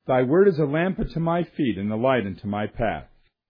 Thy word is a lamp unto my feet and a light unto my path.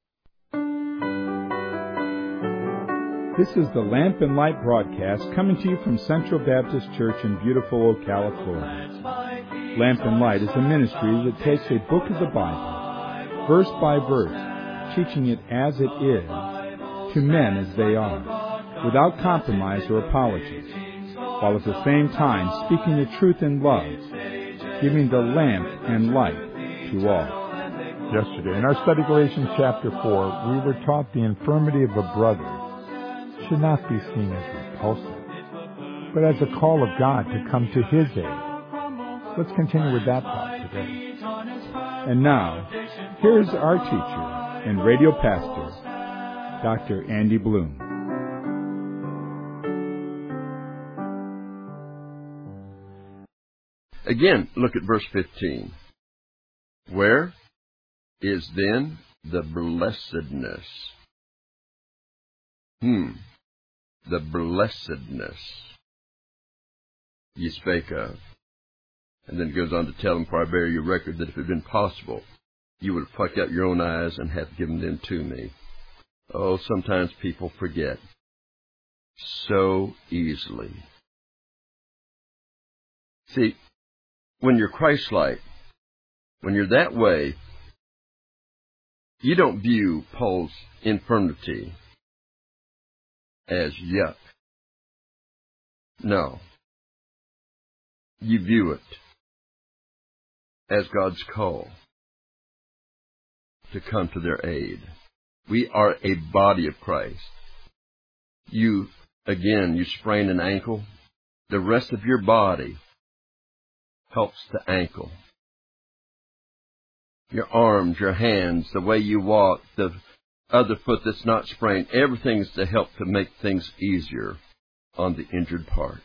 This is the Lamp and Light broadcast coming to you from Central Baptist Church in beautiful Ocala, Florida. Lamp and Light is a ministry that takes a book of the Bible, verse by verse, teaching it as it is, to men as they are, without compromise or apology, while at the same time speaking the truth in love, giving the lamp and light to all. Yesterday, in our study Galatians chapter 4, we were taught the infirmity of a brother should not be seen as repulsive, but as a call of God to come to His aid. Let's continue with that thought today. And now, here's our teacher and radio pastor, Dr. Andy Bloom. Again, look at verse 15. Where is then the blessedness? The blessedness ye spake of. And then it goes on to tell them, for I bear you record that if it had been possible, you would have plucked out your own eyes and have given them to me. Oh, sometimes people forget so easily. See, when you're Christ-like, when you're that way, you don't view Paul's infirmity as yuck. No. You view it as God's call to come to their aid. We are a body of Christ. You sprain an ankle, the rest of your body helps the ankle. Your arms, your hands, the way you walk, the other foot that's not sprained, everything's to help to make things easier on the injured part.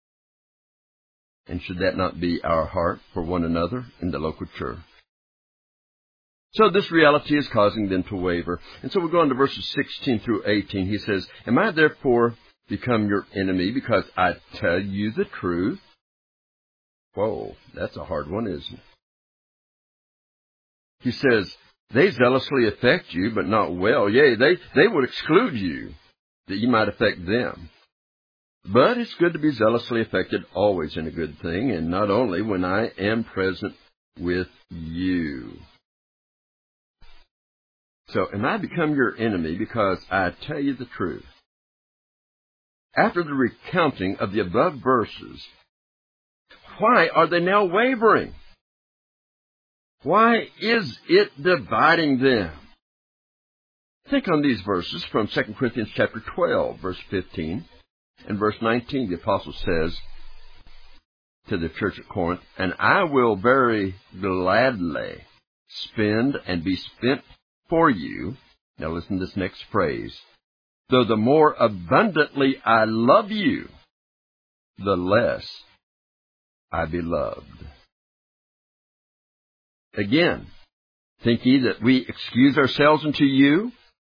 And should that not be our heart for one another in the local church? So this reality is causing them to waver. And so we go on to verses 16 through 18. He says, Am I therefore become your enemy because I tell you the truth? Whoa, that's a hard one, isn't it? He says, They zealously affect you, but not well. Yea, they would exclude you, that you might affect them. But it's good to be zealously affected always in a good thing, and not only when I am present with you. So, am I become your enemy because I tell you the truth? After the recounting of the above verses, why are they now wavering? Why is it dividing them? Think on these verses from 2 Corinthians chapter 12, verse 15 and verse 19. The apostle says to the church at Corinth, And I will very gladly spend and be spent for you. Now listen to this next phrase. Though the more abundantly I love you, the less I be loved. Again, think ye that we excuse ourselves unto you?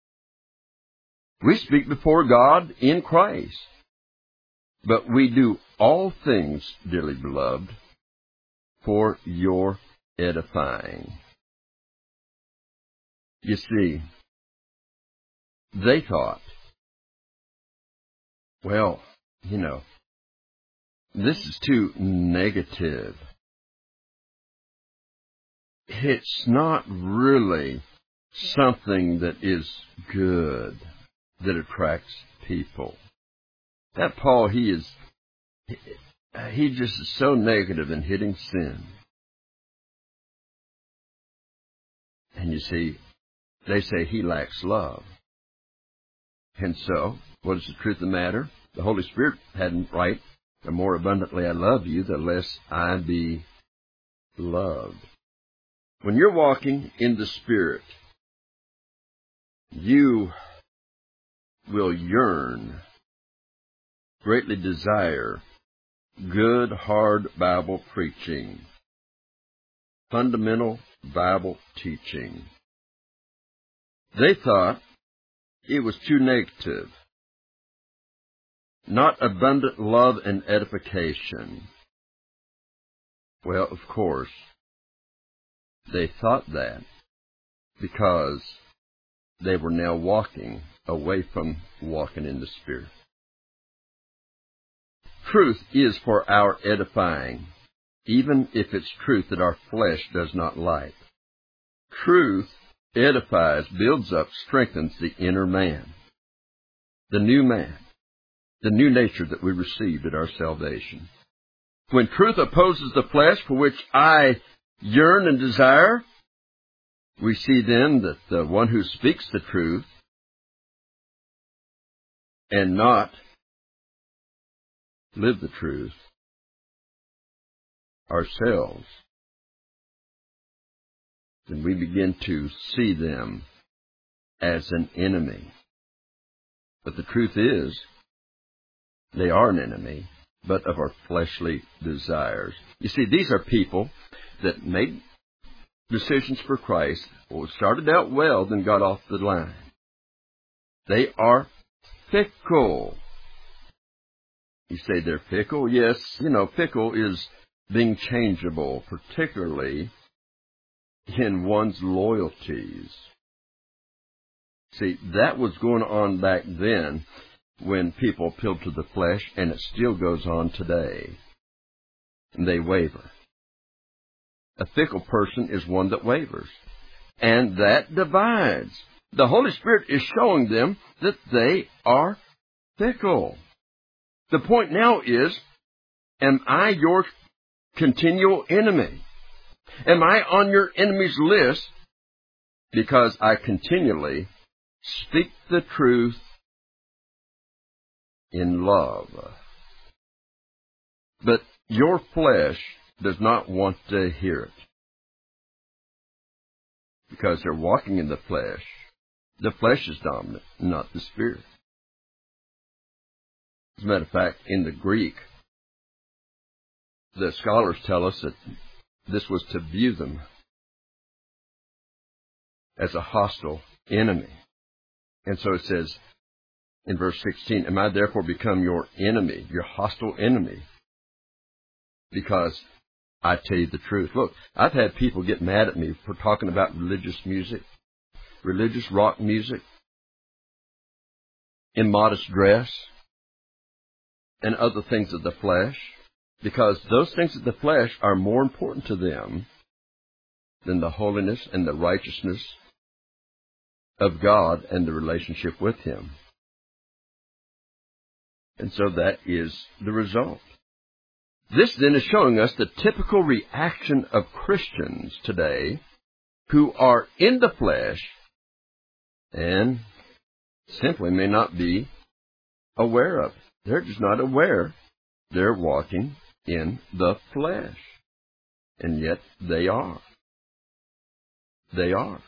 We speak before God in Christ. But we do all things, dearly beloved, for your edifying. You see, they thought, well, this is too negative. It's not really something that is good, that attracts people. That Paul, he just is so negative in hitting sin. And you see, they say he lacks love. And so, what is the truth of the matter? The Holy Spirit had him right. The more abundantly I love you, the less I be loved. When you're walking in the Spirit, you will yearn, greatly desire, good, hard Bible preaching, fundamental Bible teaching. They thought it was too negative, not abundant love and edification. Well, of course, They thought that because they were now walking away from walking in the Spirit. Truth is for our edifying, even if it's truth that our flesh does not like. Truth edifies, builds up, strengthens the inner man, the new nature that we received at our salvation. When truth opposes the flesh for which I yearn and desire, we see then that the one who speaks the truth and not live the truth, ourselves, then we begin to see them as an enemy. But the truth is, they are an enemy, but of our fleshly desires. You see, these are people that made decisions for Christ, or started out well, then got off the line. They are fickle. You say they're fickle? Yes, fickle is being changeable, particularly in one's loyalties. See, that was going on back then when people appealed to the flesh, and it still goes on today. And they waver. A fickle person is one that wavers, and that divides. The Holy Spirit is showing them that they are fickle. The point now is, am I your continual enemy? Am I on your enemy's list because I continually speak the truth in love? But your flesh does not want to hear it because they're walking in the flesh. The flesh is dominant, not the Spirit. As a matter of fact, in the Greek, the scholars tell us that this was to view them as a hostile enemy. And so it says in verse 16, am I therefore become your enemy, your hostile enemy, because I tell you the truth? Look, I've had people get mad at me for talking about religious music, religious rock music, immodest dress, and other things of the flesh, because those things of the flesh are more important to them than the holiness and the righteousness of God and the relationship with Him. And so that is the result. This then is showing us the typical reaction of Christians today who are in the flesh and simply may not be aware of it. They're just not aware they're walking in the flesh. And yet they are. They are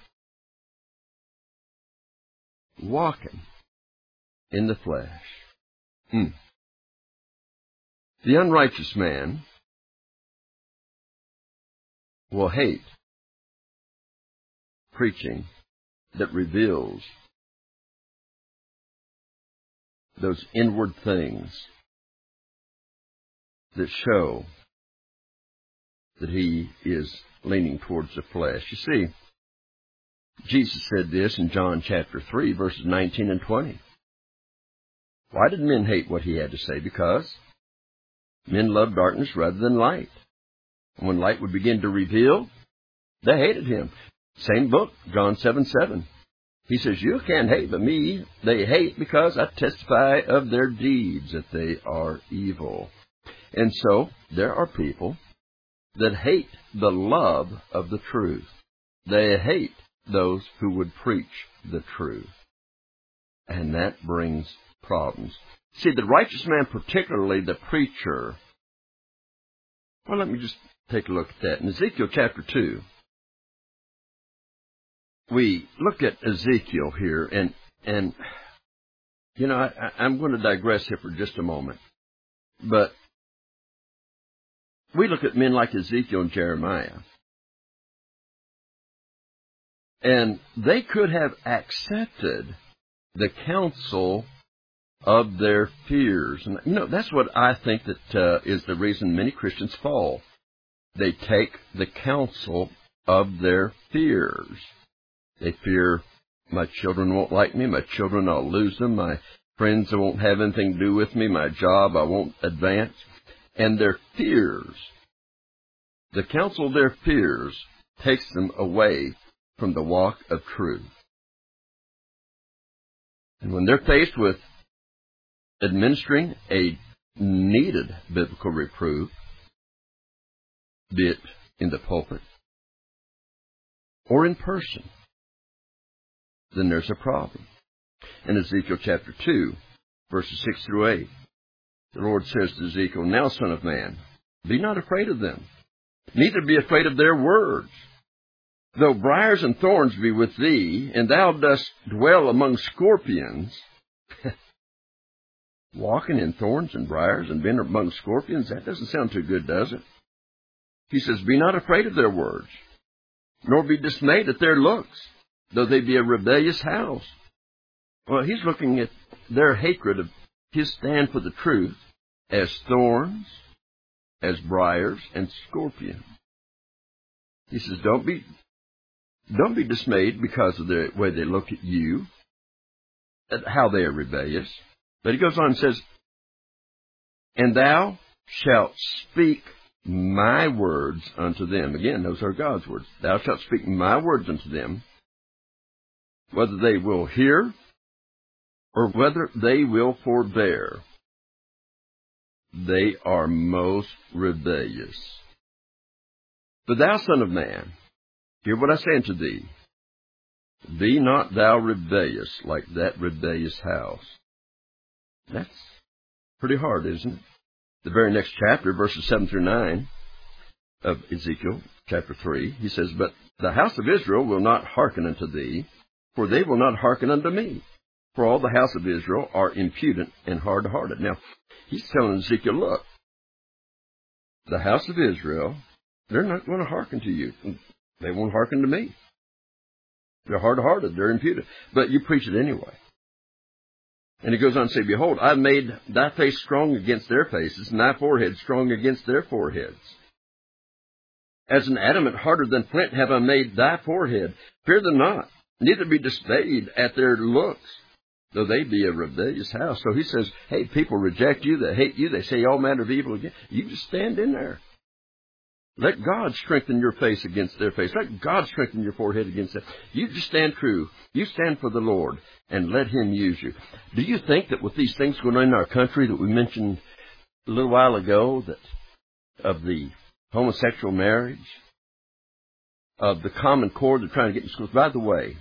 walking in the flesh. The unrighteous man will hate preaching that reveals those inward things that show that he is leaning towards the flesh. You see, Jesus said this in John chapter 3, verses 19 and 20. Why did men hate what he had to say? Because men loved darkness rather than light. And when light would begin to reveal, they hated him. Same book, John 7:7. He says, you can't hate, but me they hate because I testify of their deeds that they are evil. And so there are people that hate the love of the truth. They hate those who would preach the truth. And that brings problems. See, the righteous man, particularly the preacher, well, let me just take a look at that. In Ezekiel chapter 2, we look at Ezekiel here, and you know, I'm going to digress here for just a moment. But we look at men like Ezekiel and Jeremiah, and they could have accepted the counsel of their fears. And, you know, that's what I think that is the reason many Christians fall. They take the counsel of their fears. They fear my children won't like me, my children, I'll lose them, my friends won't have anything to do with me, my job, I won't advance. And their fears, the counsel of their fears, takes them away from the walk of truth. And when they're faced with administering a needed biblical reproof, be it in the pulpit or in person, then there's a problem. In Ezekiel chapter 2, verses 6 through 8, the Lord says to Ezekiel, "Now, son of man, be not afraid of them, neither be afraid of their words. Though briars and thorns be with thee, and thou dost dwell among scorpions," walking in thorns and briars and being among scorpions, that doesn't sound too good, does it? He says, "Be not afraid of their words, nor be dismayed at their looks, though they be a rebellious house." Well, he's looking at their hatred of his stand for the truth as thorns, as briars, and scorpions. He says, don't be dismayed because of the way they look at you, at how they are rebellious. But he goes on and says, "And thou shalt speak my words unto them." Again, those are God's words. "Thou shalt speak my words unto them, whether they will hear or whether they will forbear. They are most rebellious. But thou, son of man, hear what I say unto thee. Be not thou rebellious like that rebellious house." That's pretty hard, isn't it? The very next chapter, verses 7 through 9 of Ezekiel chapter 3, he says, "But the house of Israel will not hearken unto thee, for they will not hearken unto me. For all the house of Israel are impudent and hard-hearted." Now, he's telling Ezekiel, look, the house of Israel, they're not going to hearken to you. They won't hearken to me. They're hard-hearted. They're impudent. But you preach it anyway. And he goes on to say, "Behold, I have made thy face strong against their faces, and thy forehead strong against their foreheads. As an adamant harder than flint have I made thy forehead. Fear them not, neither be dismayed at their looks, though they be a rebellious house." So he says, hey, people reject you, they hate you, they say all manner of evil against you. You just stand in there. Let God strengthen your face against their face. Let God strengthen your forehead against them. You just stand true. You stand for the Lord and let Him use you. Do you think that with these things going on in our country that we mentioned a little while ago, that of the homosexual marriage, of the Common Core they're trying to get in schools? By the way,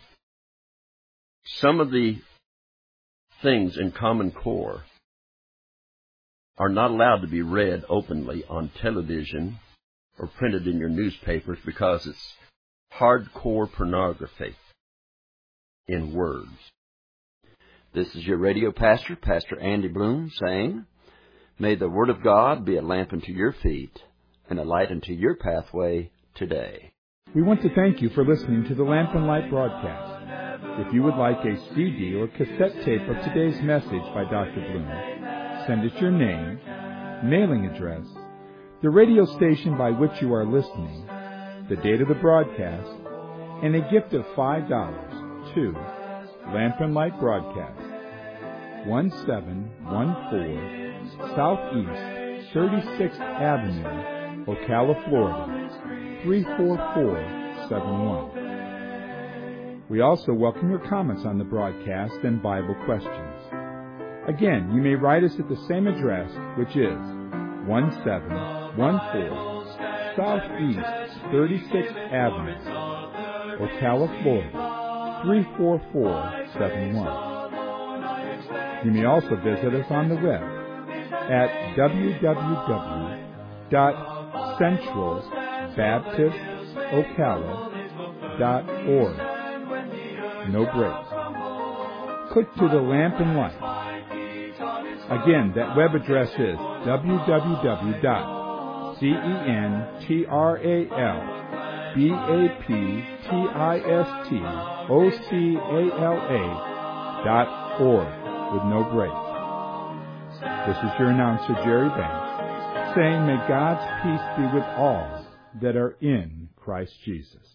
some of the things in Common Core are not allowed to be read openly on television or printed in your newspapers because it's hardcore pornography in words. This is your radio pastor, Pastor Andy Bloom, saying, may the Word of God be a lamp unto your feet and a light unto your pathway today. We want to thank you for listening to the Lamp and Light broadcast. If you would like a CD or cassette tape of today's message by Dr. Bloom, send us your name, mailing address, the radio station by which you are listening, the date of the broadcast, and a gift of $5 to Lamp and Light Broadcast, 1714 Southeast 36th Avenue, Ocala, Florida, 34471. We also welcome your comments on the broadcast and Bible questions. Again, you may write us at the same address, which is 1714 Southeast 36th Avenue, Ocala, Florida, 34471. You may also visit us on the web at www.centralbaptistocala.org. No breaks. Click to the Lamp and Light. Again, that web address is www.centralbaptistocala.org with no breaks. This is your announcer, Jerry Banks, saying may God's peace be with all that are in Christ Jesus.